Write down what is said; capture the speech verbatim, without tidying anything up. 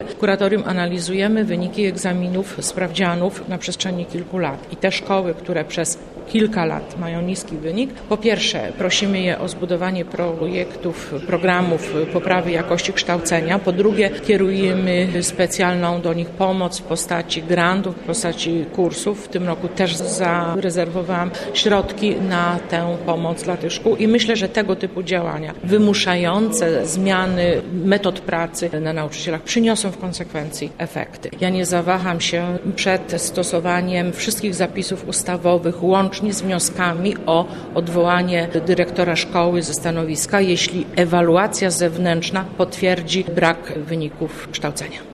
W kuratorium analizujemy wyniki egzaminów, sprawdzianów na przestrzeni kilku lat i te szkoły, które przez kilka lat mają niski wynik, po pierwsze prosimy je o zbudowanie projektów, programów poprawy jakości kształcenia, po drugie kierujemy specjalną do nich pomoc w postaci grantów, w postaci kursów. W tym roku też zarezerwowałam środki na tę pomoc dla tych szkół i myślę, że tego typu działania wymuszające zmiany metod pracy na nauczycielach przyniosą w konsekwencji efekty. Ja nie zawaham się przed stosowaniem wszystkich zapisów ustawowych, łącznie z wnioskami o odwołanie dyrektora szkoły ze stanowiska, jeśli ewaluacja zewnętrzna potwierdzi brak wyników kształcenia.